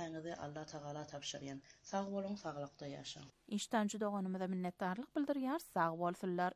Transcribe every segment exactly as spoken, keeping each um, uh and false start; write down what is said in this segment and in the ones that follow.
näňizi Allah Taala tapşyrýan. Sag bolun, saglykda ýaşaň. İşten judoğanymyza minnetdarlyk bildirýär. Sag bolsunlar.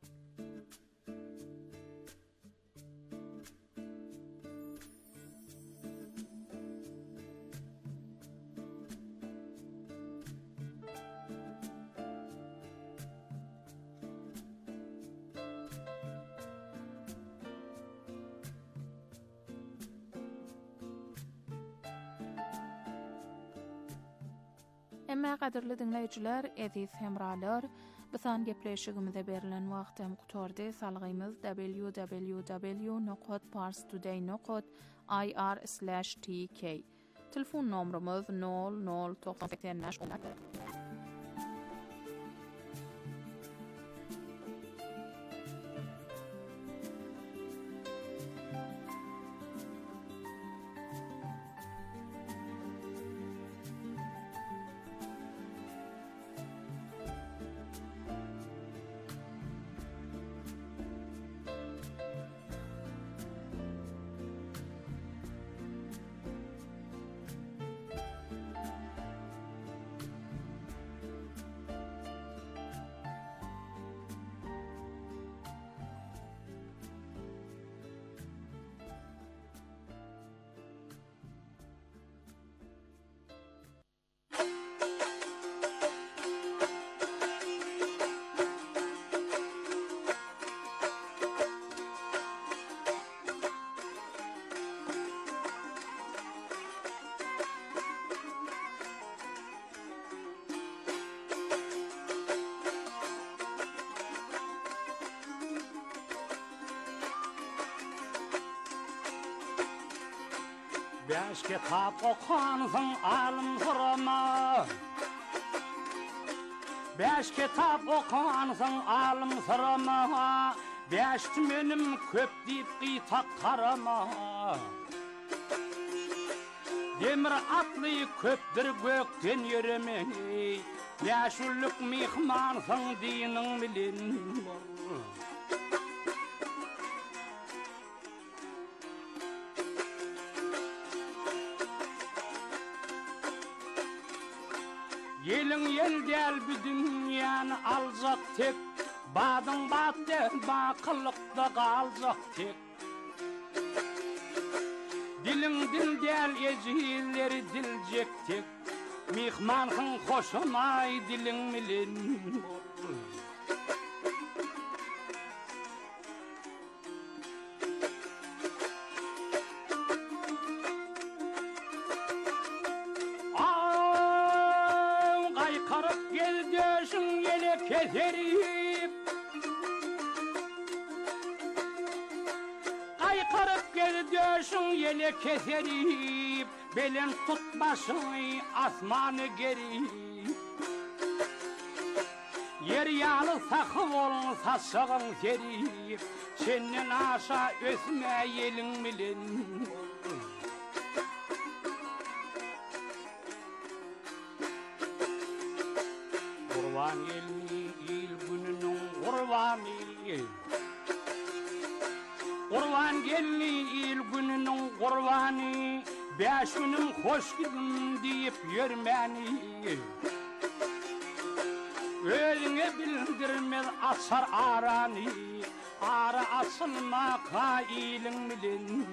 Emma qadirli dinleyijiler, eziz hemralar, bisan gepleşigimizde berilen wagtem gutordy. Salgymyz w w w nokta parstoday nokta i r slash t k. Telefon nomrumuz nol nol doksan seksen on. Beş kitap okuansın alım sırama Beş kitap okuansın alım sırama Beş menim köp deyip qıytak karama Demir atlı köptür gökten yürüme Beş ulluk mihmansın dinin bilin Yelin yel del bir dünyanı alacak tek Badın battı bakılıkta kalacak tek Dilin dil del ecilleri dilecek tek Mihmanın hoşumay dilin milin Keserip Kaykarıp gel döşün yele keserip Belen tut başını asmanı gerip Yer yalı sakı olun saçığın serip Senin aşağı ösme yelin bilin Kurban elini il gününün kurbanı Kurban gelini il gününün kurbanı Beş günüm hoş gidin deyip yürmeni Özüne bildirmez açar aranı Ara açılma kailin bilin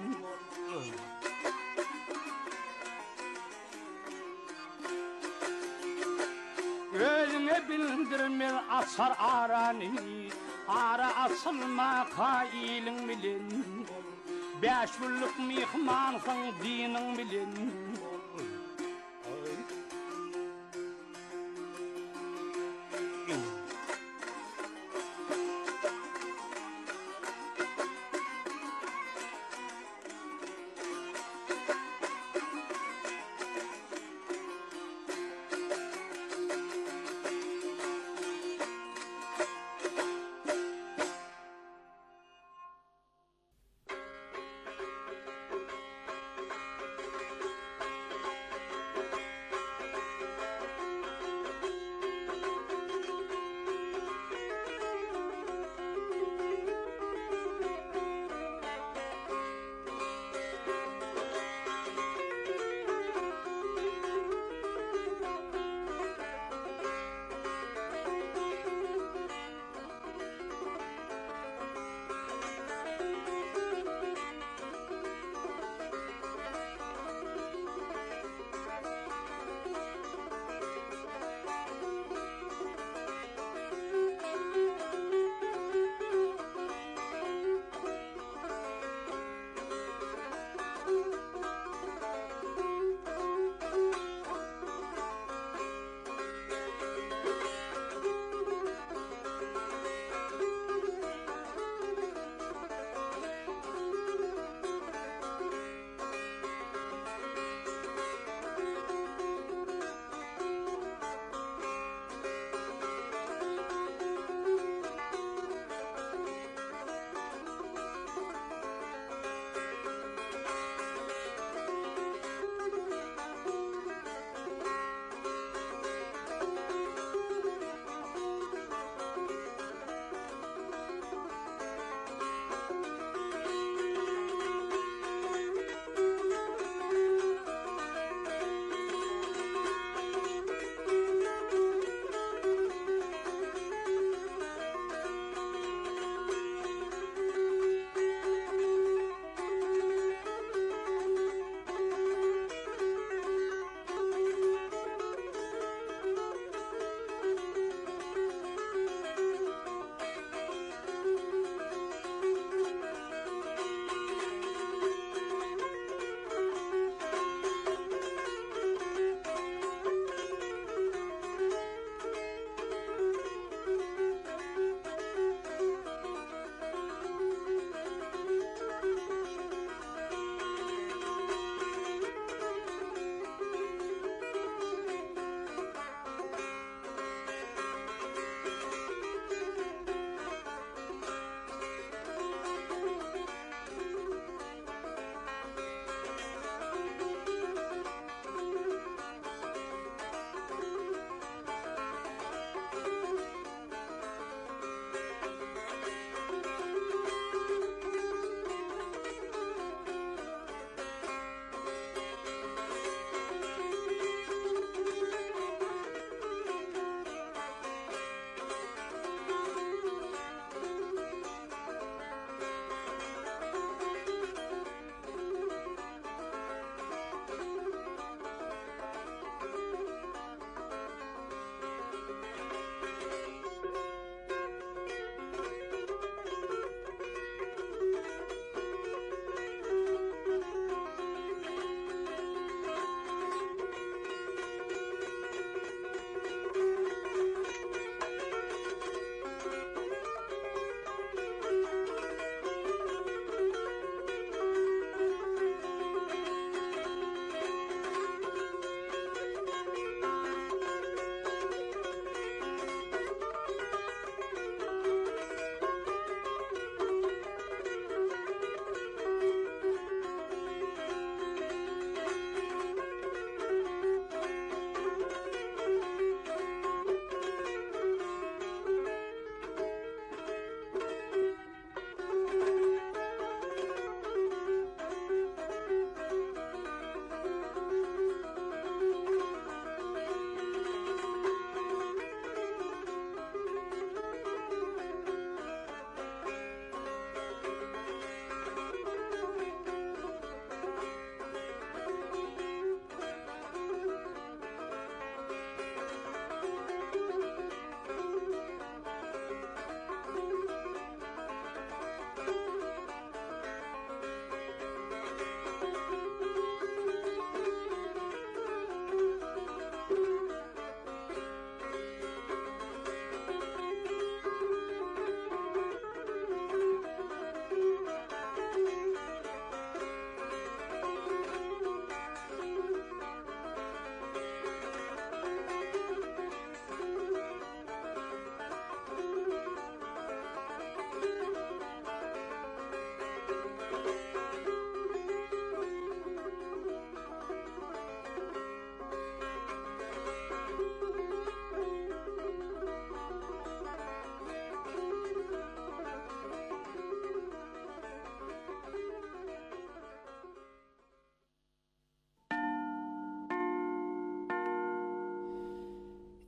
Özüne bildirmez açar aranı Ara açılma kailin bilin Beş yıllık mihmansın dinin bilin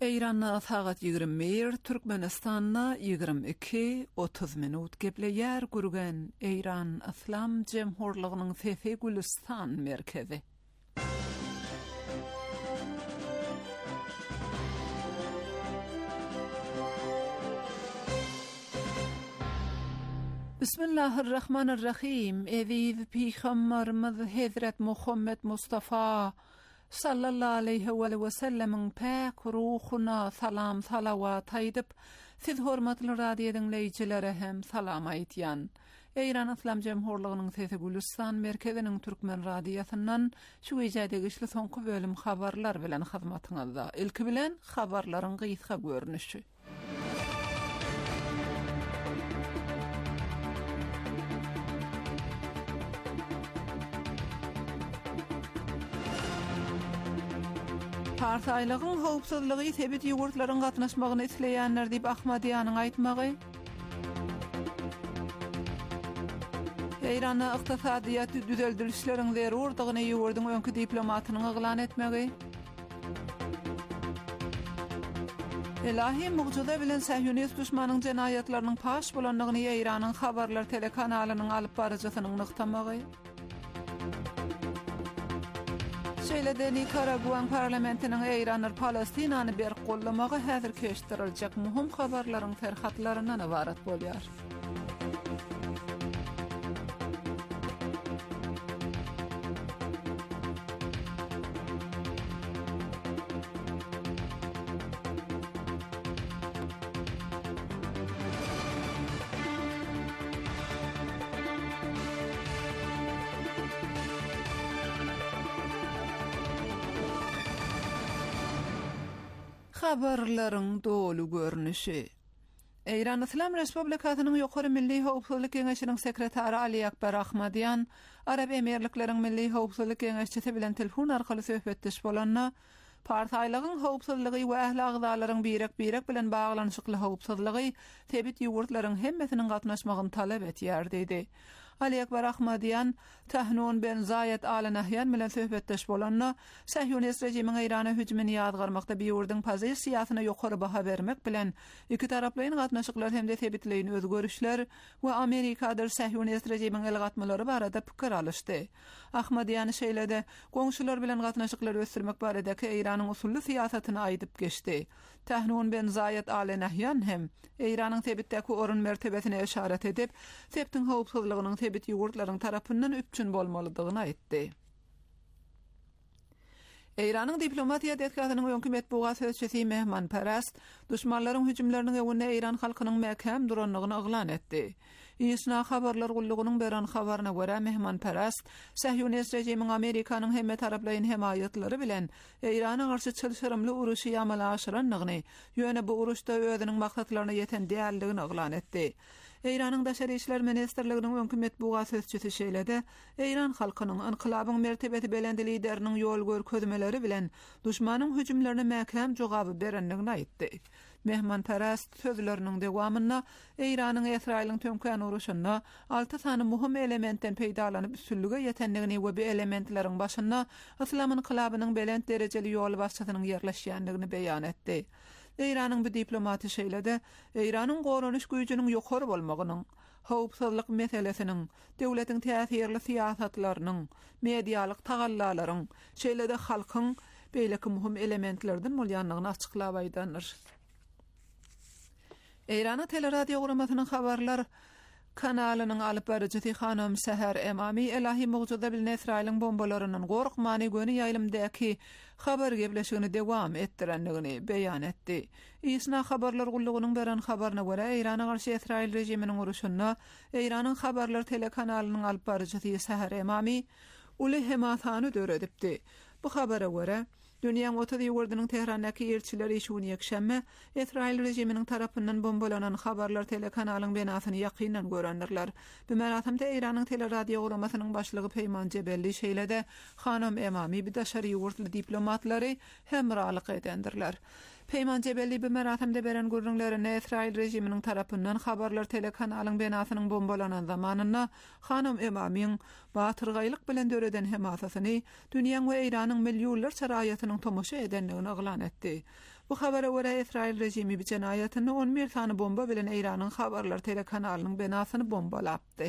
Eyranna saat yigirmi bir, Türkmenistanna yigirmi iki otuz minut gepleyer gurgen Eyran İslam Cemhurluğunun Fefe Gülistan merkezi. Bismillahirrahmanirrahim. Eviz Peygamberimiz Hazret Muhammed Mustafa sallallahu aleyhi ve sellem'in pek ruhuna salam salavat aydıp, siz hormatly radio dinleyicilere hem salam aytyan. Eyran İslam Cemhurluğunun Sesi Gülistan merkezinin Türkmen radiyasından şu ijadagi işli soňky bölüm habarlar bilen hyzmatyňyzda. Ilki bilen habarlaryň gysga görnüşi. Partaylygyň howpsuzlygy sebit ýogurtlaryň gatnaşmagyny isleýänler diýip Ahmadiýanyň aýtmagy. Eýranda ykdysadyýat düzeldirişleriň zerurdygyny ýogurdyň öňkü diplomatynyň eglan etmegi. Elahi mucjyza bilen Sahyonist düşmanyň jenaýatlarynyň paş bolanlygyny Eýranyň habarlar telekanalynyň alyp barajysynyň nyktamagy. Şeýlede Nikaraguan parlamentiniň Eýranyr Palestinany berip gollamagy häzir keşdiriljek muhim habarlaryň terhatlaryndan ibarat bolýar. Habarlaryň dolu görnüşi. Eyran İslam Respublikasynyň ýokary milli howpsuzlyk geňeşiniň sekretary Ali Akbar Ahmadiýan Arab Emirlikleriň milli howpsuzlyk geňeşçisi bilen telefon arkaly söhbetdeş bolanna partaylygyň howpsuzlygy we ähli agzalaryň birek-birek bilen baglanyşykly howpsuzlygy tebit ýogurtlaryň hemmesiniň gatnaşmagyny talap etýär dedi. Ali Akbar Ahmadiýan Tahnun ben Zayed Al Nahyan bilen söhbetdeş bolanna Sahyonist rejimiň Eýrana hüjümini ýadgarmakda bir ýurdun pozisiýasyna ýokary baha bermek bilen iki taraplaryň gatnaşyklar hemde tebitleýin özgörüşler we Amerikadyr Sahyonist rejimiň elgatmalary barada pikir alışdy. Ahmadiýan şeýlede goňşular bilen gatnaşyklar ösdürmek baradaki Eýranyň usully siýasatyny aýdyp geçdi. Tahnun ben Zayed Al Nahyan hem Eýranyň tebitdäki orun mertebesine işaret edip, tebitiň howpsuzlygynyň tebit ýogurtlaryň tarapyndan üpçün bolmalydygyny aýtdy. Eýranyň diplomatiýa detkatynyň öňkü metbuat sözçisi Mehman Parast, düşmanlaryň hüjümleriniň öňünde Eýran halkynyň mäkem duranlygyny eglan etdi. Isna habarlar gullugynyň beran habaryna görä Mehman Parast, Sahyonist rejimiň Amerikanyň hemme taraplaryň hemayatlary bilen Eýrana garşy çylşyrymly uruşy ýamala aşyranlygyny, ýöne bu uruşda özüniň maksatlaryna ýeten däldigini eglan etdi. Eýranyň Daşary işler ministrliginiň öňkü metbuat sözçisi şeýlede, Eýran halkynyň inqilabyň mertebeti belende lideriniň ýol görkezmeleri bilen düşmanyň hüjümlerine mäkem jogaby berenligini aýtdy. Mehman Parast sözleriniň dewamynda Eýranyň Israýlyň tönkän uruşynda alty sany muhim elementden peýdalanyp üstünlige ýetenligini we bu elementleriň başynda Islam inqilabynyň belend derejeli ýol başçysynyň ýerleşýändigini beýan etdi. Eýranyň bu diplomaty şeýlede Eýranyň gorunuş güýjüniň ýokary bolmagynyň, howpsuzlyk meselesiniň, döwletiň täsirli siýasatlarynyň, medialyk tagallalaryň, şeýlede halkyň beýleki muhim elementlerden bolýanlygyny açyklap aýdandyr. Eýrana teleradio guramasynyň habarlar kanalynyň alyp barjysy Hanam Seher Emami Elahi mugjuda bilen Israýlyň bombalarynyň gorkmany göni ýaýlymdaky habar gebleşigini dewam etdirenligini beýan etdi. Isna habarlar gullugynyň beran habaryna görä Eýrana garşy Israýl rejiminiň uruşynda Eýranyň habarlar telekanalynyň alyp barjysy Seher Emami uly hematany döredipdi. Bu habara görä dünýäň otuz ýurdunyň Tehrandaky elçileri şuny ýekşäme Israýl rejiminiň tarapyndan bombalanan habarlar telekanalyň benasyny ýakyndan görendirler. Bu merasimde Eýranyň teleradio guramasynyň başlygy Peýman Jebelli şeýlede Hanam Emami bir daşary ýurtly diplomatlary hemralyk edendirler. Peýman Jebelli bu merasimde beren gurrunlaryny Israýl rejiminiň tarapyndan habarlar telekanalyň benasynyň bombalanan zamanynda Hanam Emamiň batyrgaýlyk bilen döreden hemasasyny dünýäň we Eýranyň millionlar şaraýatynyň tomoşa edenligini eglan etdi. Bu habara göre İsrail rejimi bir cenayetinni on bir tane bomba bilen İran'ın habarlar telekanalının binasını bombalapdy.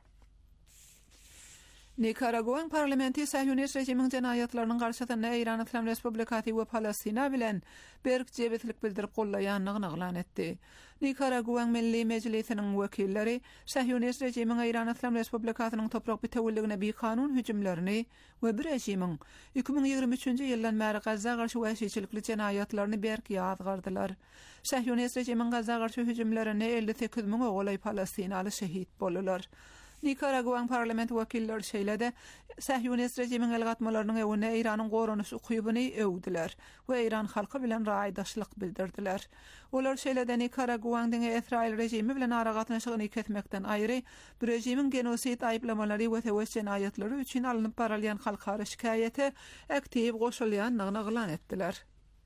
Nikaraguan parlamenti Sahyonist rejimin cenayetlerinin karşısında İran İslam Respublikası ve Palestina bilen berk cebetlik bildirip qollayanlığını e'lan etdi. Nikaraguan Milli Meclisinin vekilleri Sahyonist rejimin İran İslam Respublikasının toprak bitewilligine bir kanun hücumlaryny we bir rejimin iki bin ýygrimi üçinji ýyldan bäri Gazza garşy wäşiçilikli cenayetlerini berk ýazgardylar. Sahyonist rejimin Gazza garşy hüjumlaryny elli sekiz min oğlay Palestinaly şehit boldylar. Nikaraguan parlament wakilleri şeýlede Sahyonist rejimin elgatmalarynyň ewine İranyň goranysy ukybyny öwdiler we İran halky bilen raýdaşlyk bildirdiler. Olar şeýlede Nikaraguan diňe İsrail rejimi bilen aragatnaşygyny kesmekden aýry bir rejimin genosit aýplamalary we tewes jenaýetleri üçin alınıp baralýan halkara şikaýete aktiv goşulýanlygyny e'lan etdiler.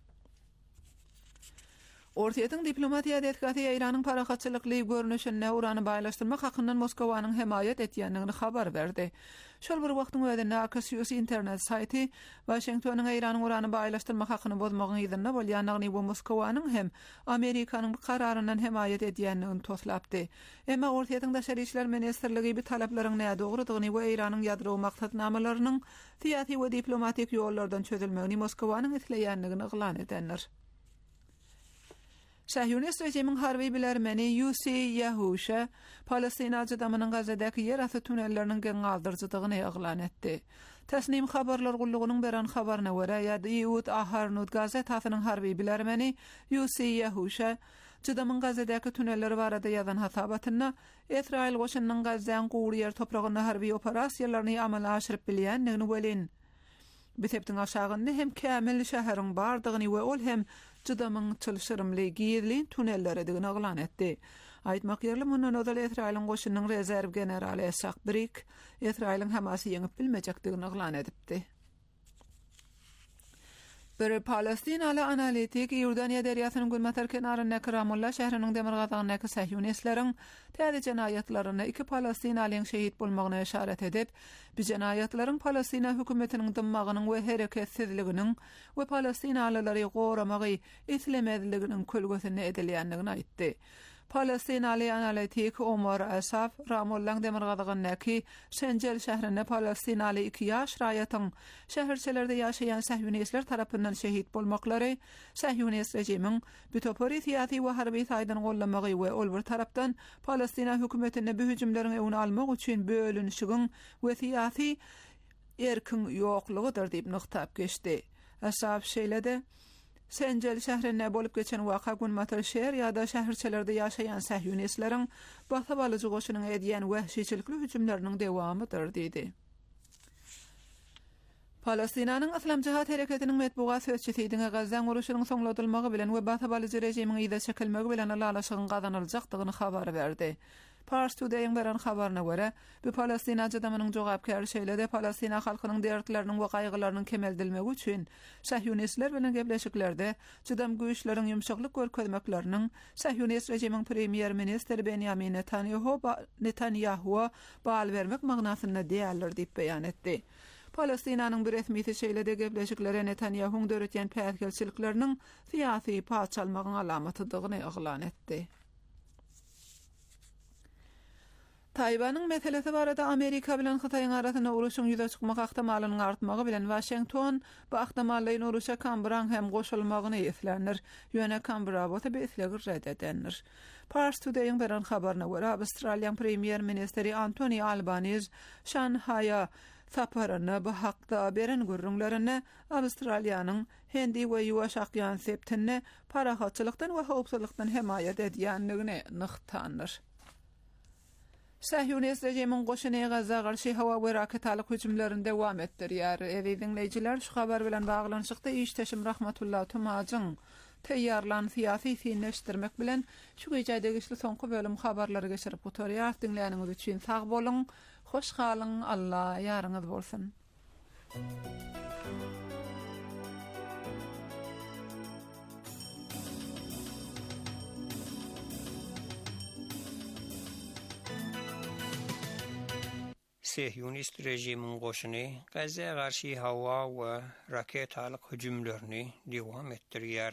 Ortaýatyň diplomatiýa detgaty İranyň parahatçylykly görnüşine urany baýlaşdyrmak hakyndan Moskwanyň hemaýet etýändigini habar berdi. Şol bir wagtyň öňünde Axios internet saýty Washingtonyň Iranyň urany baýlaşdyrmak hakyny bozmagyny ýerine bolýanlygyny we Moskwanyň hem Amerikanyň bu kararyndan hemaýet edýändigini toslapdy. Emma Ortaýatyň daşary işler ministrligi bu talaplaryň näde dogrudygyny we Iranyň ýadro maksatnamalarynyň tiýati we diplomatik ýollardan çözülmegini Moskwanyň etleýändigini e'lan edenler. Sahyonist rejimin harbi bilermeni Yussi Yahusha Palestina jadamynyň Gazadaki yer asy tunelleriniň geňaldyrjydygyny e'lan etdi. Tasnim habarlar gullugynyň beran habaryna görä Yadiyut Aharnut gazetasynyň harbi bilermeni Yussi Yahusha jadamyň Gazadaki tunelleri barada ýazan hasabatyna İsrail goşunynyň Gazdan gowry yer topragyna harbi operasiýalaryny amala aşyryp bilýändigini welin. Bitepdiň aşagynda hem kämil şäheriň bardygyny we ol hem jydamyň çylşyrymly giyirli tunelleri digini e'lan etdi. Aýtmak ýerli mundan ödel İsrail'in goşunynyň rezerw generaly Esaq Brik, İsrail'in Hamasy ýeňip bilmejekdigini e'lan edipdi. Bir Palestinaly analitik Ýordaniýa derýasynyň gülmeter kenaryndaky Ramallah şäheriniň demir gazagynyňky Sahyonistlaryň täze jenaýetlerini iki Palestinalyň şehit bolmagyna işaret edip, bu jenaýetlerin Palestina hökümetiniň dymmagynyň we hereketsizliginiň we Palestinalylary goramagy etlemezliginiň kölgesini edilýändigini aýtdy. Palestinaly analitik Omar Asaf Ramallah demir gazagynyňky Şenjel şäherinde Palestinaly iki ýaş raýatyň şäherçelerde ýaşaýan Sahyonistler tarapyndan şehit bolmaklary Sahyonist rejimiň bütopori tiýaty we harby saýdan gollamagy we ol bir tarapdan Palestina hökümetine bu hüjumlaryň öňüni almak üçin bölünşigiň we tiýaty erkin ýoklugydyr diýip noktab geçdi. Asaf şeýlede Şenjel şäherinde bolup geçen waka günmatar şäher ýa-da şäherçelerde ýaşaýan Sahyonistlaryň bahtabalyjy goşunyň edýän wähşiçilikli hüjumlarynyň dewamydyr diýdi. Palestinanyň Islam Cihat Hereketiniň metbuat sözçisi diňe Gazza uruşynyň soňladylmagy bilen we bahtabalyjy rejimiň ýa-da çekilmegi bilen alalaşygyň gazanyljakdygyny habar berdi. Pars Today'ın beran habarına göre, bu Palestina jadamynyň jogapkary şeýlede Palestina halkynyň dertleriniň we gaýgylarynyň kemeldilmegi üçin Sahyonistler bilen gepleşiklerde jadam güýçleriň ýumşaklyk görkezmekleriniň Sahyonist rejimiň premier ministri Benjamin Netanyahu Netanyahu baal bermek magnasyna diýerler diýip beýan etdi. Palestinanyň bir resmisi şeýlede gepleşiklere Netanyahu'ň döretýän päýtgelçilikleriniň syýasy paçalmagyň alamatydygyny e'lan etdi. Taýwanyň meselesi barada Amerika bilen Hytaýyň arasyna uruşyň ýüze çykmak ahtimalynyň artmagy bilen Washington bu ahtimallaryň uruşa Canberra hem goşulmagyny islenir. Ýöne Canberra bu tabi islegir red edenler. Pars Today'ın beran habaryna görä Australiýa premier ministri Anthony Albanese Şanhaýa saparyny bu hakda beren görüňlerini Australiýanyň hendi we ýuwaş akýan septini parahatçylykdan we howpsuzlykdan hemaýet edýändigini nyktandyr. Sahyonist rejimiň goşuny Gazza garşy hawa we raketalyk hüjumlaryny dowam etdirýär. Evi dinleýijiler, şu habar bilen baglanyşykda işteşim rahmetullah tumagyň teýýarlan syýasy sinleşdirmek bilen şu gejede güçli soňky bölüm habarlary geçirip oturýar. Dinleýäniňiz üçin sag boluň, hoş galyň, Allah ýaryňyz bolsun. Sahyonist rejimiň goşuny Gazza garşy hawa we raketalyk hüjumlaryny dowam etdirýär.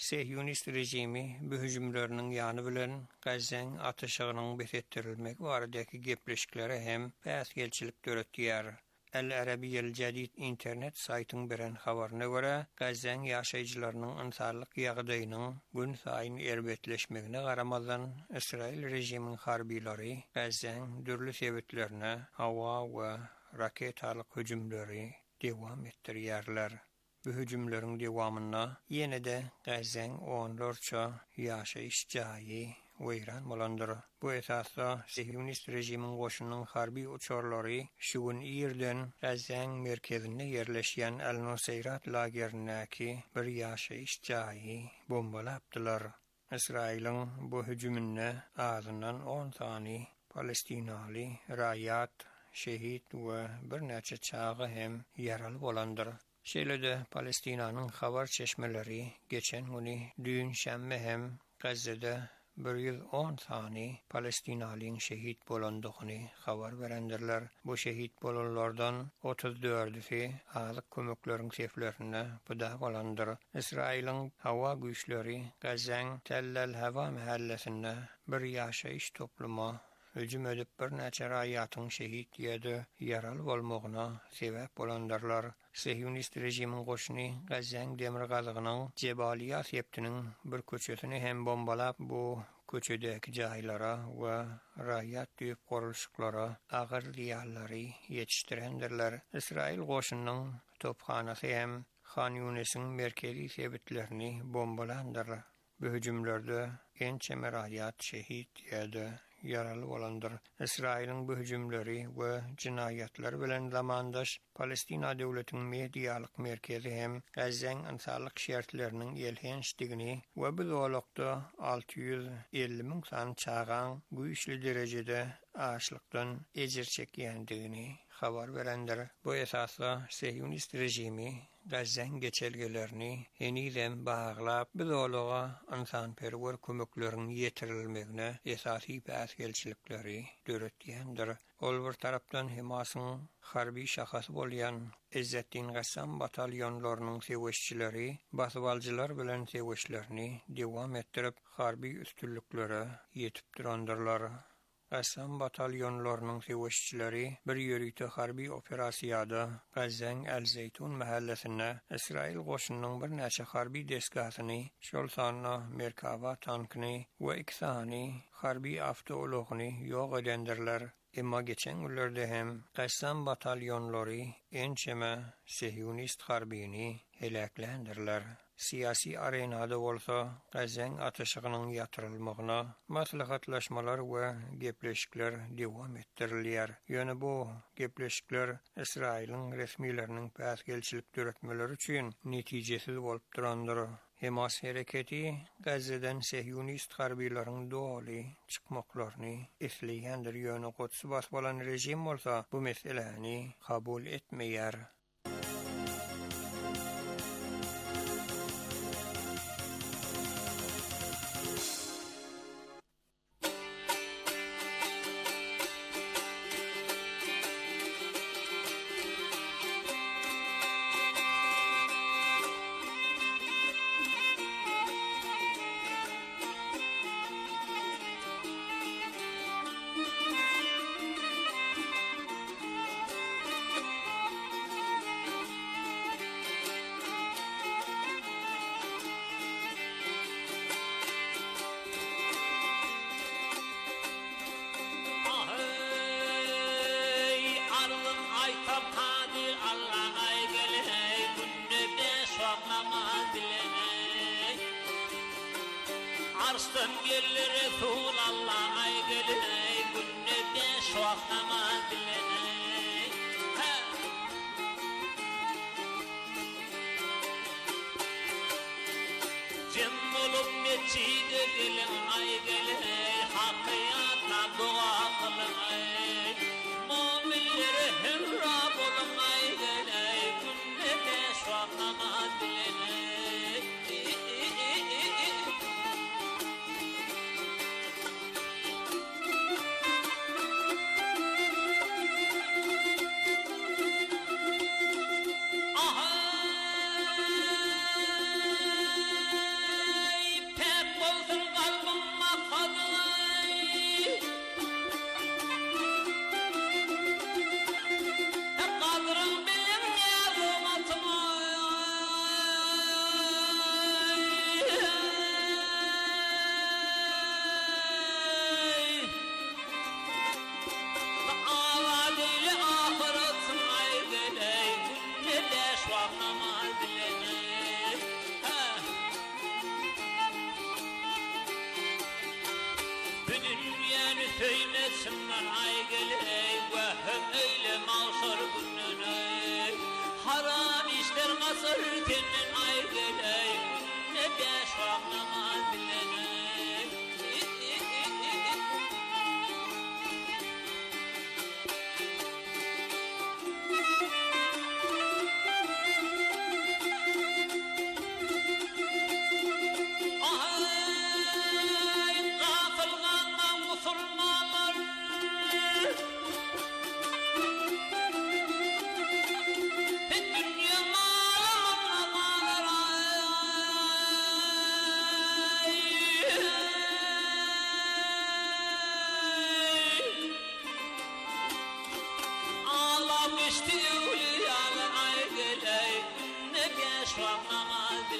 Sehyonist rejimi bu hüjümlerinin ýany bilen Gazzeň atyşygynyň betetdirilmegi baradaky gepleşiklere hem päsgelçilik döretýär. El-Arabiyyal Jadid internet saytynyň beren habaryna görä, Gazzeň ýaşaýjylarynyň ynsallyk ýagdaýynyň gün saýyn erbetleşmegine garamazdan Israil rejiminiň harbiýlary Gazzeň dürli sebeplerine hawa we raketalyk hüjümleri dewam etdirýärler. Bu hüjümleriň dewamyna ýene-de Gazzeň onlarça ýaşaýyş jaýy weýran bolandyr. Bu esasda Sehyonist rejimiň goşunynyň harbiy uçarlary şu gün ýerden Gazzeň merkezine ýerleşýän El-Nusayrat lagerindäki bir ýaşaýyş jaýy bombalapdylar. Israiliň bu hüjümine azyndan on sany Palestinaly raýat, şehit we bir näçe çağı hem ýaraly bolandyr. Şeýle-de Palestinanyň habar çeşmeleri geçen güni düň şämme hem Gazze'de bir yüz on sany Palestinalyň şehit bolandygyny habar berendirler. Bu şehit bolanlardan otuz dördüsi azyk kömekleriň seflerine pida bolandyr. Israiliň hawa güýçleri Gazzeň Tel el-Hawa mahallesinde bir ýaşaýyş toplumy hüjüm edip bir näçe raýatyň şehit ýa-da ýaraly bolmagyna sebäp bolandyrlar. Sehyonist rejimiň goşuny Gazzeň demir gazygynyň Jebaliýa septiniň bir köçesini hem bombalap bu köçedäki jaýlara we raýat düýüp gorulşyklara agyr ýallary ýetişdirendirler. Israil goşunynyň tophanasy hem Han Yunes'iň merkezi sebitlerini bombalandyrlar. Bu hüjümlerde ençe raýat şehit ýa-da yaralı bolandyr. Israiliň bu hüjümleri we jinaýatlar bilen zamandaş Palestina döwletiniň mediýalyk merkezi hem Gazzeň ynsallyk şertleriniň ýelhençdigini we bu zolukda alty yüz elli miň san çagan güýçli derejede açlykdan ejir çekýändigini habar berendir. Bu esasda Sehyonist rejimi Gazzeň geçelgelerini heniden baglap bu zoluga insanperwer kömekleriniň ýetirilmegine esasy päsgelçilikleri döretýändir. Ol bir tarapdan Hamasyň harbiy şahasy bolýan Izzetdin Gassam batalyonlarynyň seweşçileri basywaljylar bilen seweşlerini dewam etdirip harbiy üstünliklere ýetip durandyrlar. Gassam batalyonlarynyň seweşçileri bir ýörükde harbiy operasiýada Gazzeň El-Zeytun mahallesinde Israil goşunynyň bir näçe harbiy desgasyny, şol sanyna Merkava tankyny we iki sany harbiy avtoulogyny ýok edendirler. Emma geçen günlerde hem Gassam batalyonlary ençeme Sehyonist harbiyini helaklendirler. Siyasi arenada bolsa Gazzeň atyşygynyň ýatyrylmagyna maslahatlaşmalar we gepleşikler dewam etdirilýär. Ýöne bu gepleşikler Israiliň resmiýetleriniň päsgelçilik döretmeleri üçin netijesiz bolup durandyr. Hamas hereketi Gazze'den Sehyonist harbiýlaryň doly çykmaklaryny esleýändir. Ýöne Quds bas bolan rejim bolsa bu meseleni kabul etmeýär. Arslan gelir Resul Allah ay gelir günne beş vakit namaz dileney. Cem olup meçide gelin ay gelir hakiyata dua kılın ay. Mu'minlere hürra bulun ay gelir günne beş vakit namaz dileney.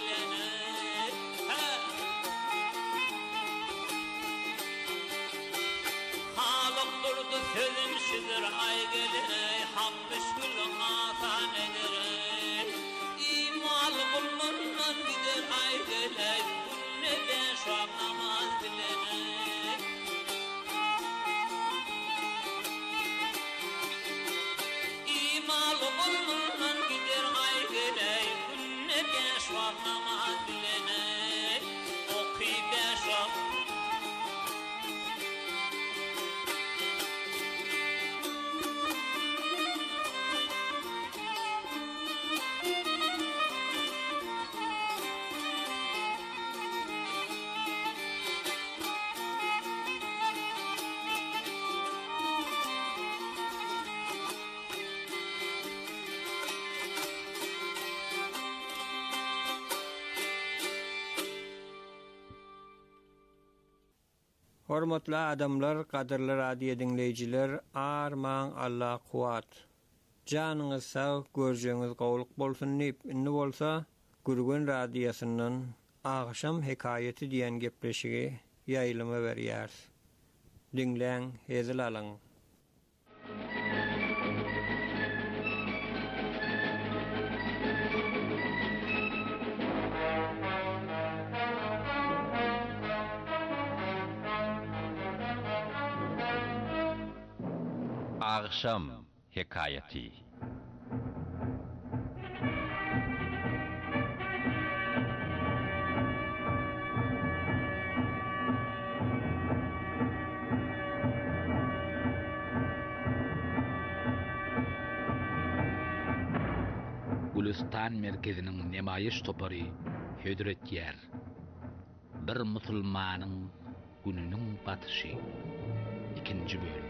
bileney. Halık durdu sözüm şüdür ay geley, hak müşkül atan ederey. İmal bulundan gider ay geley, ne ben şu an namaz bileney. İmal bulundan gider ay geley, ne ben şu an namaz bileney. Okuy ben şu an Hormatly adamlar, kadırly radio dinleyijiler, arman Allah kuwat. Janyňyz sag, görjeňiz gowluk bolsun nip, inni bolsa, Gürgün radiosynyň Agşam hekayeti diýen gepleşigi ýaýlyma berýär. Dinleň, hezil alyň. Agşam hekayeti. Gülistan merkezinin nemayiş topary hödretýär. Bir musulmanyň gününiň batyşy. İkinci bölüm.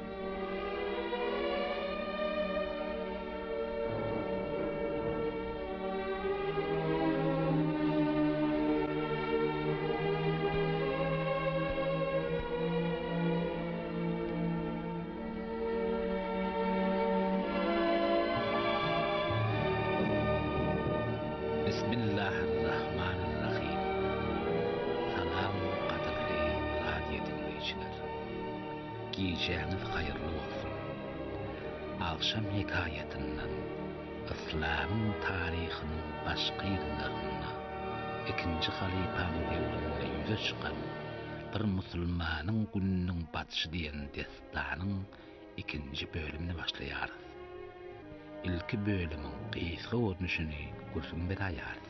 Bismillahirrahmanirrahim. Salam qadrli radio dinleyijiler. Geceniz hayırlı olsun. Agşam hekayetinden İslam'ın tarihinin başka yerlerine ikinci halifanın devrinde yüze çıkan bir musulmanın gününün batışı diyen destanın ikinci bölümünü başlayarız. İlki bölümün qiysi görünüşünü gözüm berayarız.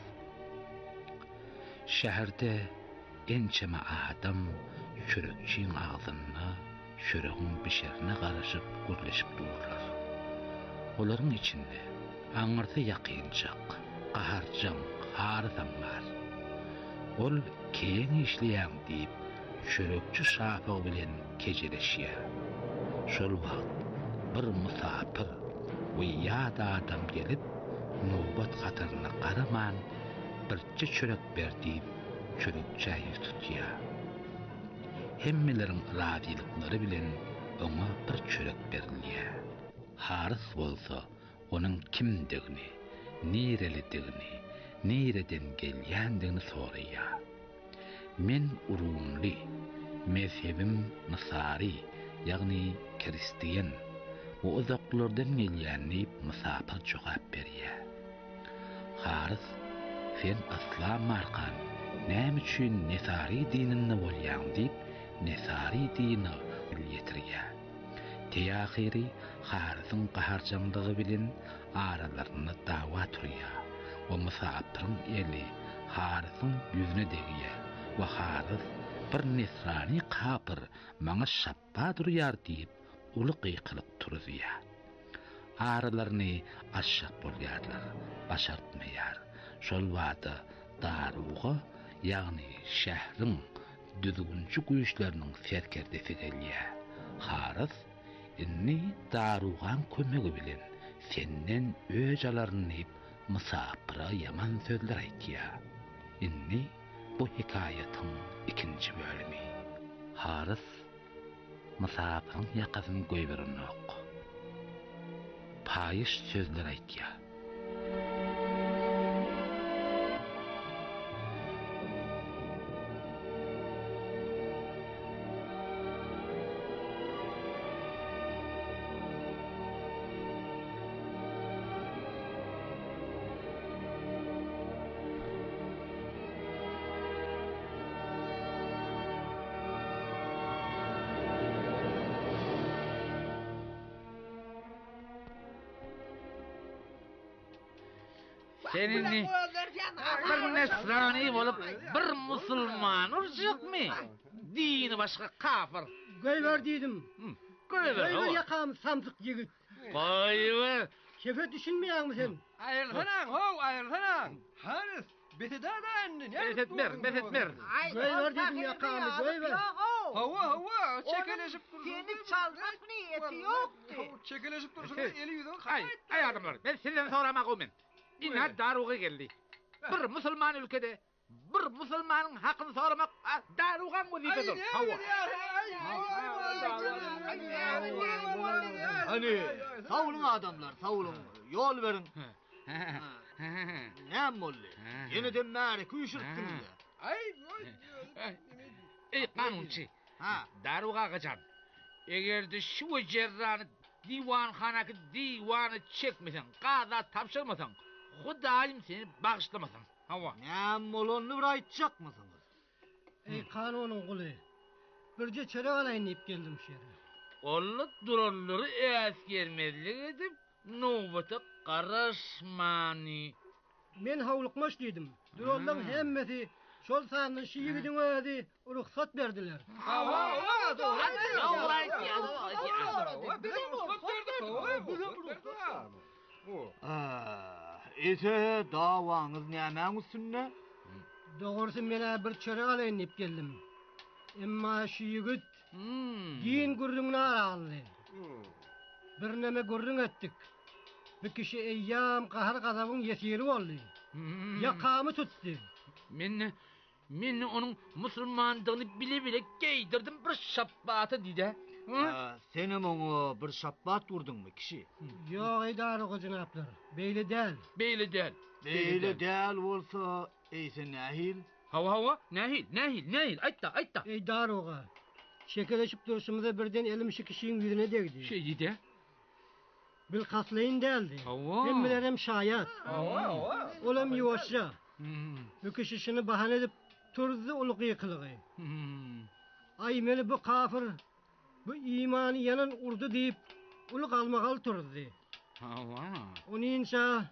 Şehirde ençeme adam çörekçiğin ağzına, çöreğin bişerine karışıp gürleşip dururlar. Onların içinde aňyrda ýakynjak, gaharjam, harzam var. Ol keň işleýän diýip çörekçi şapy bilen kejeleşýär. Şol wagt bir musapir we ýa-da adam gelip nöwbat gataryna garaman birçe çörek berdi, çörek çaýy tutýar. Hemmelerin radylyklary bilen ona bir çörek berilýär. Haris bolsa onun kimdigini, nerelidigini, nereden gelýändigini soraýar. Men urumly, mezhebim Nasari, ýagny Kristiýan. O uzaklardan gelýänni musapir jogap berýär. Haris, sen aslan markan, näme üçin Nesari dinini bolýan diýip Nesari dini ýetirýär. Teýahiri Harisyň gaharjamlygy bilen aralaryny dawa turýar. O musapirin eli Harisyň ýüzüne degýär. Wa Haris bir Nesrani kapyr maňa şappa durýar diýip uly qyýkylyk turýar. Aralaryny aşak bolýarlar, başartmaýar. Şol wagtda daruga, ýagny şähriň düzgünçi güýçleriniň serkerdesi gelýär. Haris inni darugan kömegi bilen senden öj alaryny diýip musapira ýaman sözler aýtýar. Inni bu hikayetin ikinci bölümü. Haris musapirin ýakasyny goýberenok. Paýyş sözler aýtýar. Seninni bir nesrani bolup bir musulman urjukmy? Dini başka kafir. Göýber diýdim. Göýber. Göýber ýakam samsyk ýigit. Goýber. Şefe düşünmeýärmi sen? Ayrılsana, ho, ayrılsana. Haris, betedada ne? Betetmer, betetmer. Göýber diýdim ýakamy, göýber. Hava, hava, çekeleşip dursun. Seni çalmak niyeti yoktu. Çekeleşip dursun, eli yüzün Ay, ay adamlar, ben sizden soramak o men. İnat daruğa geldi. Bir musulman ülkede, bir musulmanın hakkını soramak, daruğa mı diyeceğiz? Hava. Hani, savulun adamlar, savulun. Yol verin. Ne molli? Yeniden määre kuyuşurttınız. Ay, ay. Ey kanunçi. Ha, daruğa kaçan. Eğer de şu cerranı divanhanaki divanı çekmesen, qaza tapşırmasan, Hudaýym seni bağışlamasan. Hava. Ne molonnu bir aytjak mısınız? Ey kanunun guly. Birce çörek alayın deyip geldim şeýere. Ollu duralları eskermezlik edip nowbata garaşmany. Men hawlykmaş diýdim. Duraldan hemmesi şol sanyň şu ýigidin özi ruhsat berdiler. hava, hava, doğru. Ete dawaňyz näme üstünde? Doğrusu mene bir çörek alayın deyip geldim. Emma şu ýigit Hmm. din gurruna araly. Bir neme gurrun etdik. Bir kişi eyyam kahar gazabın yesiri boldy. Yakamy tutdy. Men men onun musulmandygyny bile bile geydirdim bir şapbatı diýdi. Senim onu bir şapbat vurdun mu kişi? Yok ey daruga jynaplar. Beýle däl. Beýle däl. Beýle däl bolsa, eýse nähil? Hava hava, nähil, nähil, nähil, aýtda, aýtda. Ey daruga. Şekeleşip duruşumda birden elim şu kişinin yüzüne değdi. Şey diýdi. Bil kaslayın deldi. Hava. Hemmelerem şayat. Hava, hava. Olam yuvaşça. Hmm. Bu kişi şunu bahane edip turdu uluk yıkılığı. Hmm. Ay meni bu kafir, bu imanı yanan urdu deyip uluk almakal turdu. Hava. Onu inşa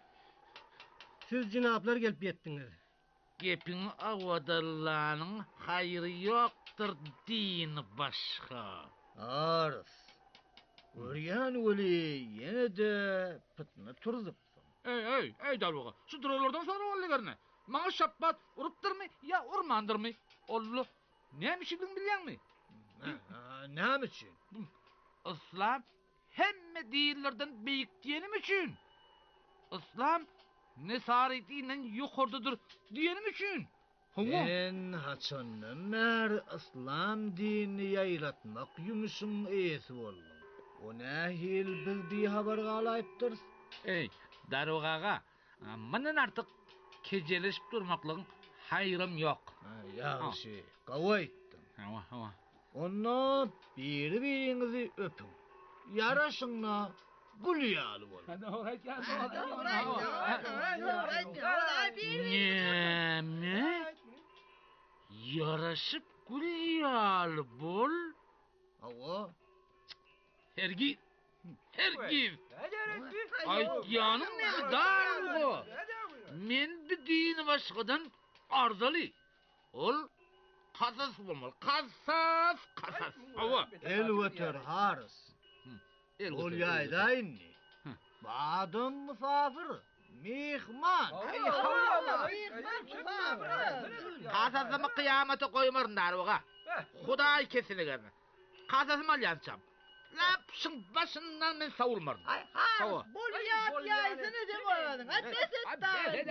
siz cinaplar gelip yettiniz. Gepin avadallanyň haýry ýokdur din başga. Arys. Görýän weli ýene de pytny turdypsyn. Ey ey ey daluga. Şu duralardan sonra bolýarny. Maňa şapbat urupdyrmy ýa urmandyrmy? Ollu. Nämişigin bilýärmi? Näme üçin? İslam hemme diýerlerden beýik diýenim üçin. İslam Nesari dininden ýokardydyr diýenim üçin. Ben haçandan mer İslam dinini ýayratmak ýumuşyň eýesi boldum. O nähil biz bir habar galaypdyr. Ey, darugaga, menden artyk kejeleşip durmaklygyň haýrym ýok. Ýagşy, gawaýtdym. Hawa, hawa. Onda biri-biriňizi öpün. Yaraşyňla gülýäli bol. Näme? Yaraşyp gülýäli bol? Hawa. Hergi. Hergi. Aýtýanyň näme daruga? Men bu dini başgadan arzaly. Ol kasas bolmaly. Kasas, kasas. Hawa. Elweter Haris. Ol ýaýdaýynny. Badam musafir, mehman. Kasasymı kıyamata koymarın daruga. Hudaý kesiligen. Kasasymı alýançam. Lapşın başından men savulmarım. Ay ha, bol yap yaysını de boladın. Ay beset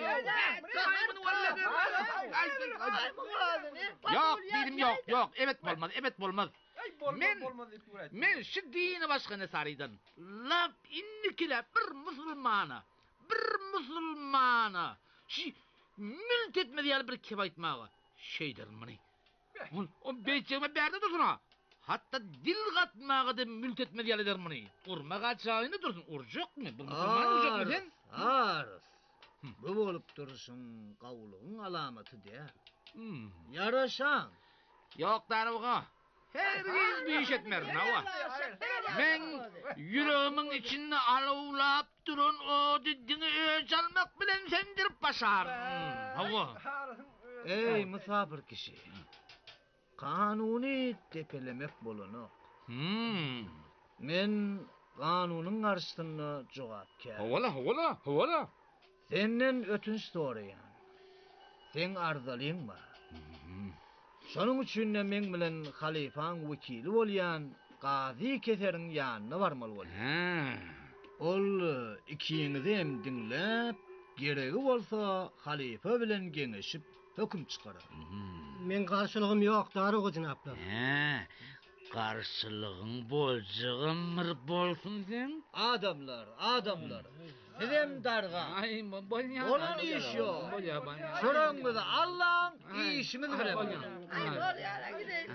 da. Yok, dilim yok, yok. Evet bolmaz, evet bolmaz. Men, men şu dini başka Nesari'den. Lap innikile bir musulmana, bir musulmana. Şu mült etmediği bir kep aytmağa. Şey derim mani. O beyçeğime berdi dursun ha. Hatta dil katmağa da mült etmediği derim mani. Urmağa çağını dursun. Urcuk mu? Bu musulman urcuk mu sen? Arif. Bu bolup duruşun kavluğun alamatı diye. Yaraşan. Yok daruga. Hergiz bir iş etmer nava. Men yüreğimin içinde alovlap duran o düddüğünü öz almak bilen sendirip başar. Hava. Ey musafir kişi. Kanuni tepelemek bolunok. Hmm. Men kanunun karşısında cevapkar. Havala, havala, havala. Senden ötünç sorayan. Sen arzalıyın mı? Şonun üçün de men bilen halifan vekili bolyan Gazi Keser'in yanına varmalı bolyan. Ol ikiyinizi hem dinlep, geregi bolsa halife bilen geňeşip höküm çıkarar. Men karşılığım yok Daruga jinaplar. He. Karşılığın bolcağım mır bolsun sen? Adamlar, adamlar. Sizem darga. Ay, bolya. Onun iş yok. Bolya baya. Şoranızı Allah'ın işimiz bilen. Ay bor yara gidelim.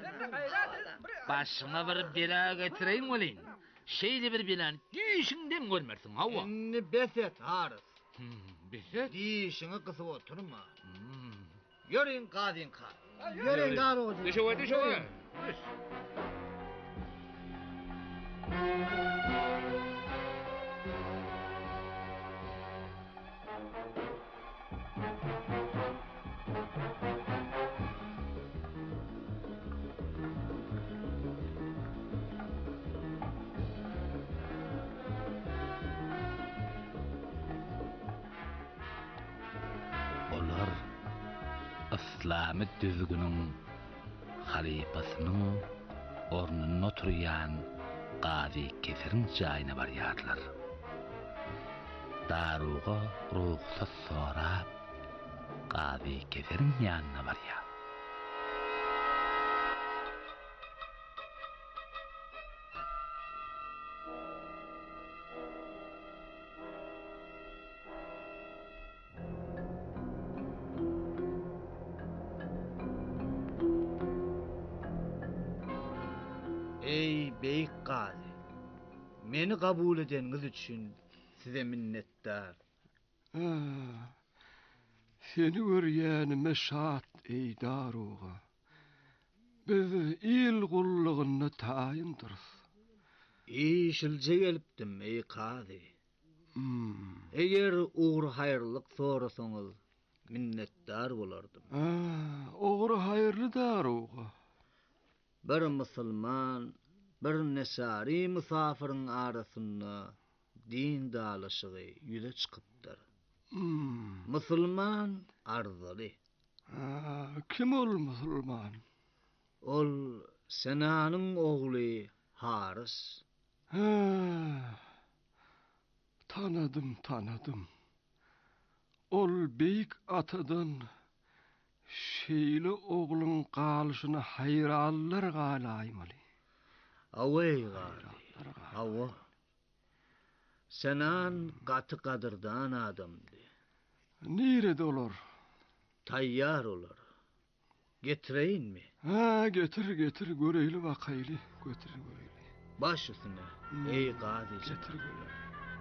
Başına bir bela getireyim olayım. Şeyli bir belan dişinden görmersin hava. Inni beset harız. Beset? Dişini kısıp oturma. Yürüyün kadın kar. Yürüyün Daruga. Düşe var, düşe var. Olar İslami düzgünün halifasının ornuna oturuyan Gazi Keser'in jayına barýarlar. Daruga ruhsat sorap Gazi Keser'in ýanyna barýar. Ey beyik gazi. Meni kabul edeniz üçün size minnettar. Seni görýänime şat ey Daruga. Biz il gullugyny taýyndyrys. İşilce gelipdim ey gazi. Hmm. Eger uğur hayırlyk sorasaňyz minnettar bolardym. Ah, ogry hayırlı Daruga. Bir musulman, bir nesari musafirin arasında din dalaşığı yüze çıkıptır. Hmm. Musulman arzalı. Ah, kim ol musulman? Ol Senanın oğlu Haris. Ha. Tanıdım, tanıdım. Ol beyik atadan şeyli oğlun qalyşyny hayrallar galaýmaly. Away gari. Awa. Senan gaty kadırdan adamdy. Nirede olar? Tayyar olar. Getireyin mi? Ha, getir getir göreyli wakaýly, getir göreyli. Baş üstüne. Ey gazi. Getir göreyli.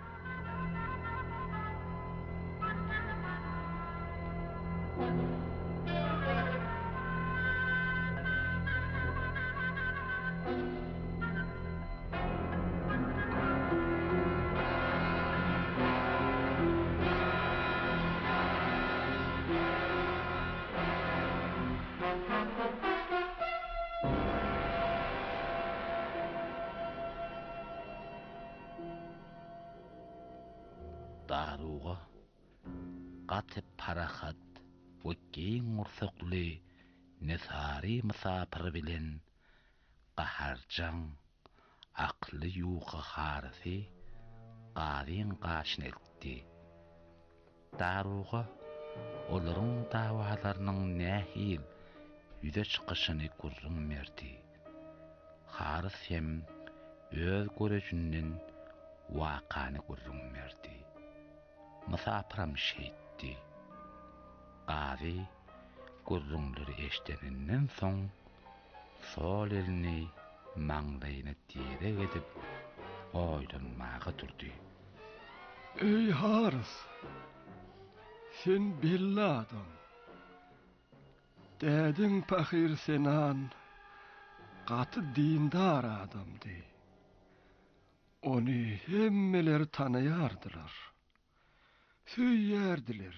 Daruga gaty parahat we giň mursakly nesari musafir bilen gaharjan akly ýuqa harfi garyň gaşneldi. Daruga olaryň dawalarynyň nähil ýüze çykyşyny gurrunmerdi. Haris hem öz görejünden wakany gurrunmerdi. Musafiram şeýtdi. Gazi gurrunlary eşdeninden soň sol elini maňdaýyna direk edip oýlanmaga turdy. Ey Haris, sen belli adam. Dädin Pahir Senan katı dindar adamdı. Onu hemmeler tanıyardılar. Süyyerdiler.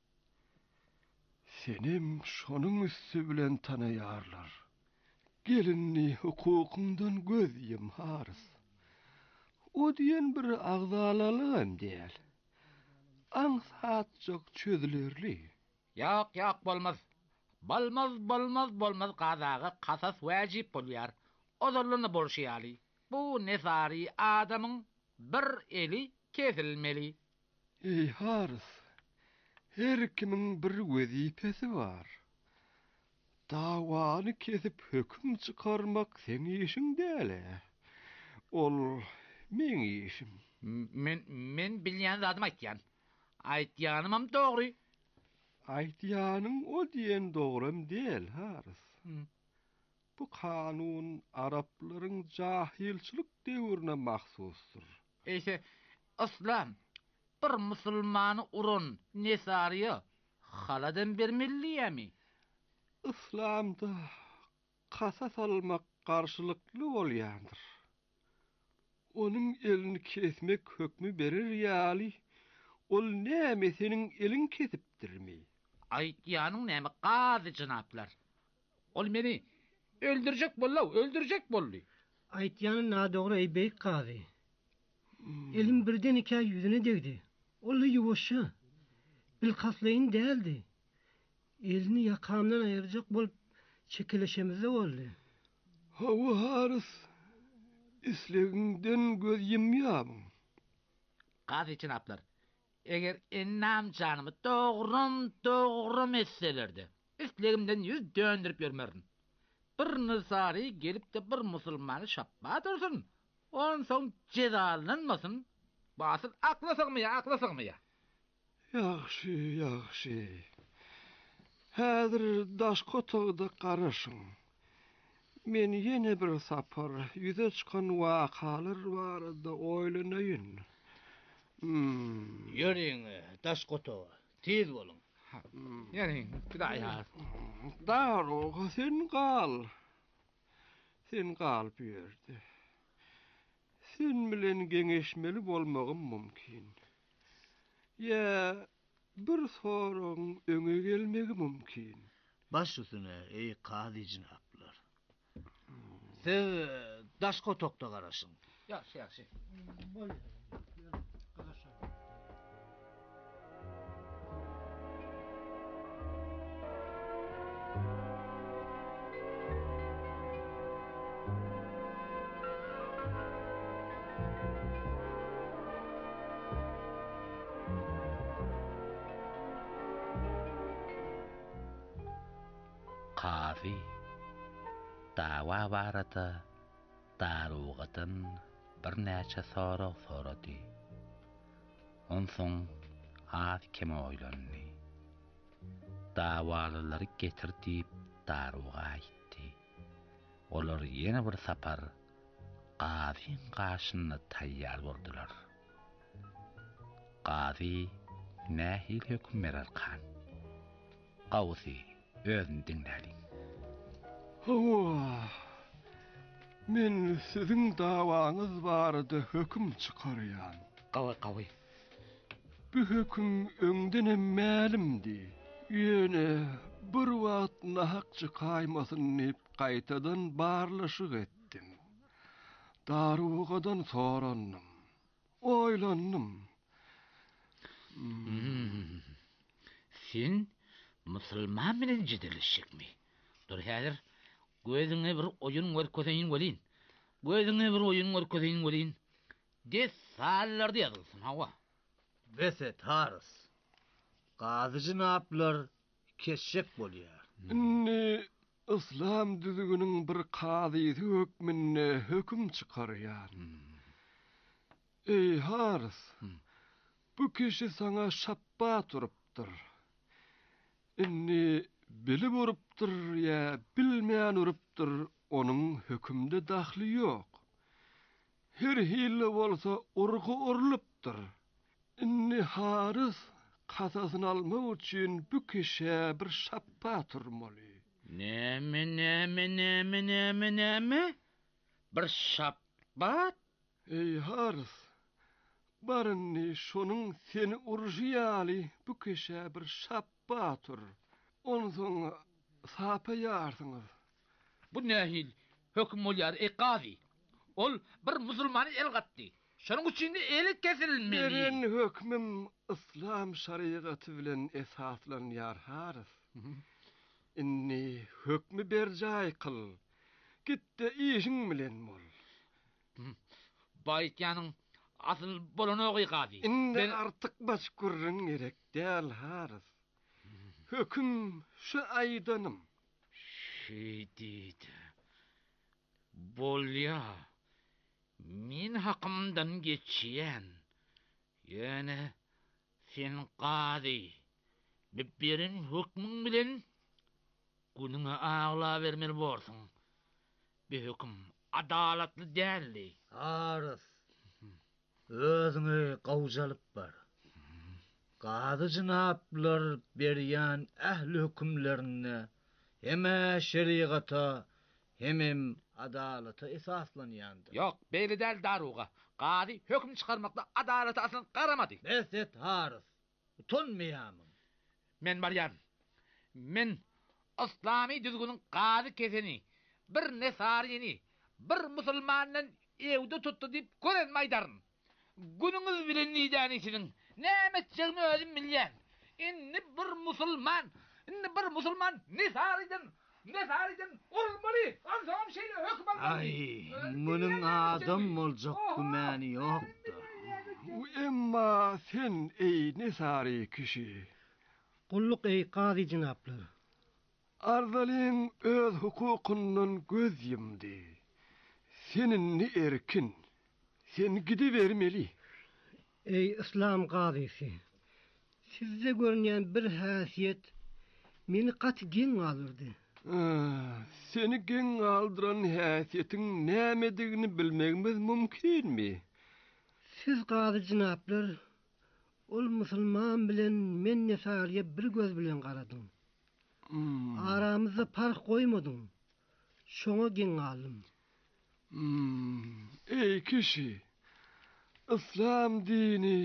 Senim şonun üstü bilen tanıyarlar. Gelinni hukukundan göz yımharız. O diyen bir ağzalalığım değil. Ansat çok çözülürli. Yok yok bolmaz. Bolmaz bolmaz bolmaz qazağı qasas vacip bolyar. Ozarlarını borşiyali. Bu nesari adamın bir eli kesilmeli. Ey Haris, her kimin bir vazifesi var. Davanı kesip hüküm çıkarmak senin işin değil. Ol men işim. Men men bilýän zadyma aýtýan. Aýtýanymam dogry. Aýtýanyň o diyen dogram değil Haris. Hmm. Bu kanun Arapların cahilçilik devrine mahsustur. Eýse İslam bir musulmany urun nesariýa haladan bermeliýärmi? İslamda kasas almak karşılıklı bolýandyr. Onun elini kesmek hökmü berir ýaly. Ol näme senin elin kesipdirmi? Aýtýanyň näme gazy janaplar. Ol meni öldürecek bollaw, öldürecek bolly. Aýtýany nadogry ey beyk gazy. Hmm. Elim birden iki yüzüne degdi. Ol ýuwaşa. Bil kaslaýyn däldi. Elini yakamdan ayıracak bolup çekileşemizde boldy. Hawa Haris, isleginden göz yumýarmyň. Gazy janaplar, eger ennam janymy dogrum dogrum etselerdi, islegimden yüz döndürüp ýörmerin. Bir nisari gelip de bir musulmany şapma dursun, on soň cezalanmasyn. Basyl akla sygmaya, akla sygmaya. Yaxşy, yaxşy. Häzir Daşkotagda garaşyň. Men ýene bir sapar ýüze çykan wakalar barada oýlanaýyn. Hmm. Ýöreň Daşkotaga, tez bolun. Ýöreň, bidaýar. Daroga sen gal. Sen gal bu ýerde. Sen bilen geňeşmeli bolmagym mümkin. Ya bir soraň öňe gelmegi mümkin. Baş üstüne ey gazy jinaplar. Siz Daşkotagda garaşyň. Ýaşy, ýaşy. Qazi dawa barada darugatyn bir näçe sorag sorady. Onsoň az kim oýlandy. Dawalylary getirdi daruga aýtdy. Olar ýene bir sapar Qaziň gaşyny taýýar boldylar. Qazi nähil hökm bererkan. Qawsi özün dinläliň. Hawa, men siziň dawaňyz barada hökm çykarýan. Qawy, qawy. Bu hökm öňden mälimdi. Ýöne bir wagt nahak çykaýmasyn diýip gaýtadan barlaşyk etdim. Darugadan sorandym. Oýlandym. Hmm. Sen musulman bilen jideleşikmi? Dur häzir gözüňe bir oýun görkeseýin welin. Gözüňe bir oýun görkeseýin welin. Des sallarda ýazylsyn hawa. Beset Haris. Gazy jinaplar kesşek bolýar. Inni İslam düzügünün bir qadisi hökmünne höküm çıkarýar. Hmm. Ey Haris, hmm. bu kişi sana şappa turupdyr. Inni bilip urupdyr ya bilmeýän urupdyr, onuň hökümde dahli ýok. Her hille bolsa urgu urulupdyr. Inni Haris kasasyny almak üçin bu kişi bir şappa turmaly. Neme neme neme neme neme? Bir şapbat? Ey Haris, barınni şonun seni urjiyali bu keşe bir şapbatur. Onun sonra sapa yarsınız. Bu nehil hüküm olyar ey qazi. Ol bir musulmanı el gatdi. Şonun üçin eli kesilmeli. Berin hükmüm İslam şariatı bilen esaslanýar Haris. Inni hükmü berjay kıl. Gitte işin bilen bol. Baytyanın asıl bolany ogy qazi. Inde artık başkurun gerek değil Haris. Hüküm şu aydanım. Şey deydi. Bolya. Min hakkımdan geçiyen. Yani sen qazi. Berin hükmün bilen gününe ağla vermeli borsun. Bir hüküm adalatlı değerli. Haris. Özüňe gawjalyp bar. Gazy jynaplar berýän ähli hükümlerine heme şeriata hemem adalata esaslanýandyr. Yok, beýle däl daruga. Gazy hüküm çykarmakda adalata aslan garamady. Beset Haris. Utanmaýamyň. Men barýan. Men İslami düzgünün gazy keseni, bir nesaryni, bir musulmanyň evde tuttu diýip gören maýdaryn. Günüňiz bilen niýdänisiniň nämetçigini özüm bilýän. Inni bir musulman, inni bir musulman nesarydan, nesarydan olmaly. Ansam şeýle hüküm almaly. Ay, munyň adam boljak gümäni ýokdur. Bu emma sen ey nesari kişi. Kulluk ey qazi jynaplar. Arzalyň öz hukukundan göz yumdy. Seninni erkin. Sen gidivermeli. Ey İslam qazysi. Sizde görünýän bir häsiýet meni gaty giň alyrdy. Ah, seni giň aldyran häsiýetiň nämedigini bilmegimiz mümkinmi? Siz qazy jynaplar ol musulman bilen men nesariýe bir göz bilen garadym. Hmm. Aramyzda fark goýmadyň. Şoňa giň alym. Hmm. Ey kişi, İslam dini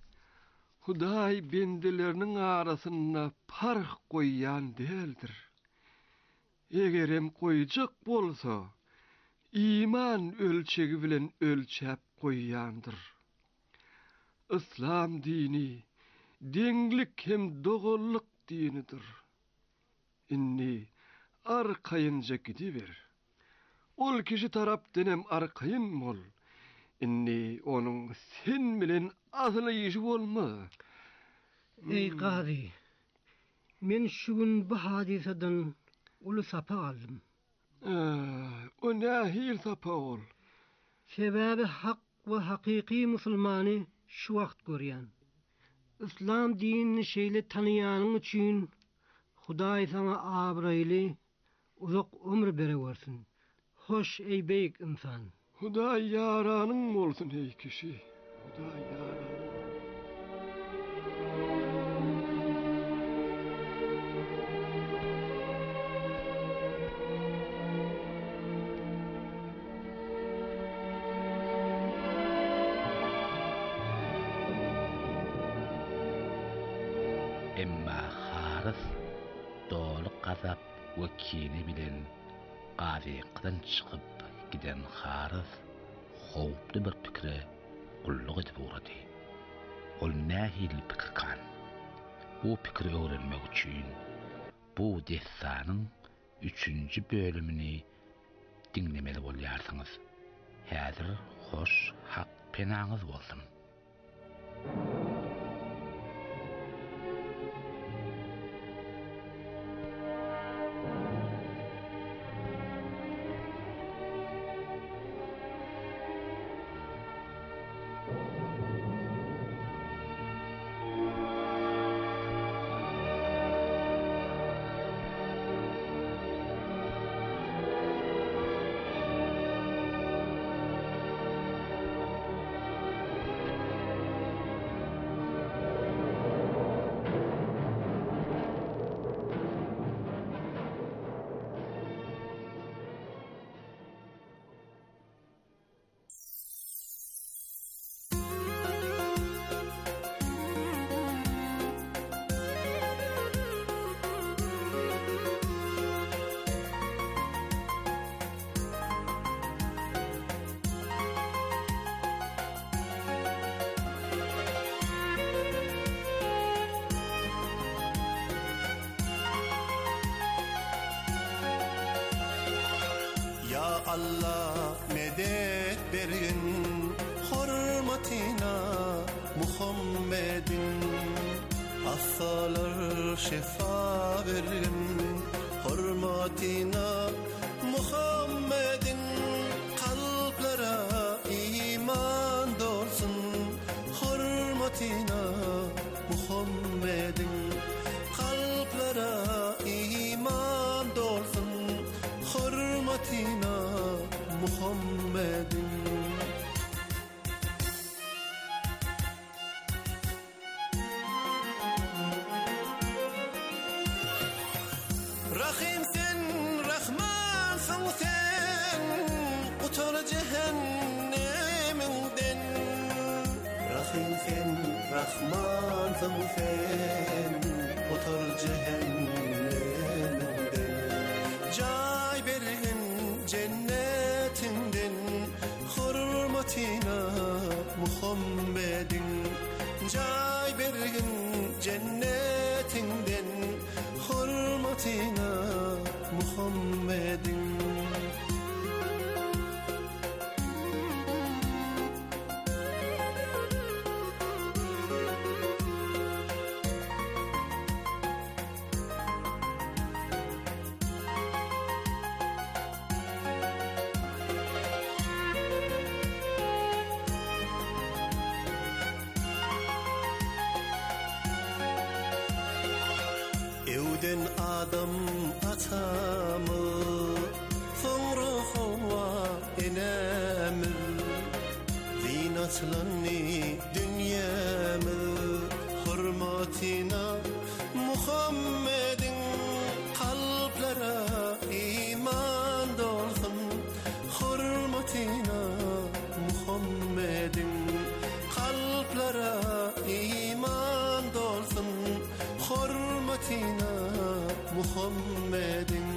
Hudaý bendeleriniň arasynda fark goýýan däldir. Egerem goýjak bolsa, iman ölçegi bilen ölçäp goýýandyr. İslam dini deňlik hem dogullyk dinidir. Inni arkayınca gidiver. Ol kişi tarapdan hem arkayın bol. Inni onun sen bilen asyly işi bolmaz. Ey qazi, men şu gün bu hadisadan uly sapa aldım. Ah, o nähil sapa ol? Sebäbi hak we hakyky musulmany şu wagt görýän. İslam dinini şeýle tanıýanyň üçin Hudaý sana abraýly uzak ömür berewersin. Hoş ey beýik insan. Hudaý yaranyň bolsun ey kişi. Hudaý yaranyň. Emma Haris dolu gazap wekili bilen gazyqdan çykyp giden Haris howply bir pikre gulluk edip urady. Ol nähil pikir kan. Bu pikri öwrenmek üçin bu destanyň üçünji bölümini dinlemeli bolýarsyňyz. Häzir hoş hak penaňyz bolsun. Allah medet bergin hurmatina Muhammedin hastalar şifa bergin hurmatina Muhammedin kalplara iman dolsun hurmatina Muhammedin kalplara iman dolsun hurmatina Muhammedin Rahim sen Rahman sen Utar cehenneminden Rahim sen Rahman sen Utar cehenneminden Cay bergin cennetinden hurmatina Muhammedin Cay bergin cennetinden hurmatina Muhammedin Evden adam atamı sonra hava enemir zinatlanni dünyamı hurmatina Muhammedin kalplara iman dolsun hurmatina Muhammedin kalplara iman dolsun hurmatina Muhammedin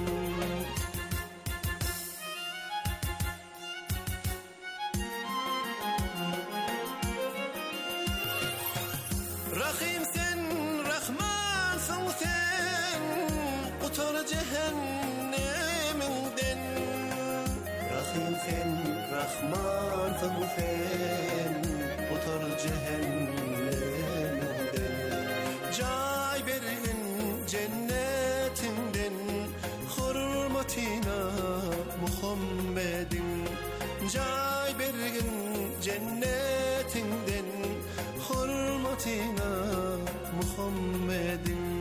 Rahim sen Rahman sen Utar cehenneminden Rahim sen Rahman sen Utar cehenneminden Cay bergin cennetinden hurmatina Muhammedin Cay bergin cennetinden hurmatina Muhammedin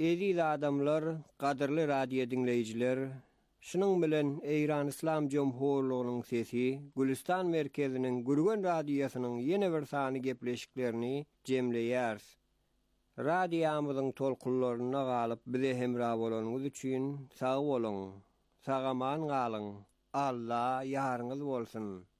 Eziz adamlar, kadırlı radio dinleyiciler, şunun bilen Eýran İslam Jomhurlugynyň sesi, Gülistan merkeziniň Gürgen radiosynyň ýene bir sany gepleşiklerini jemleýäris. Radiýamyzyň tolkunlaryna galyp bize hemra bolanyňyz üçin sag bolun, sagaman galyň. Allah ýarňyz bolsun.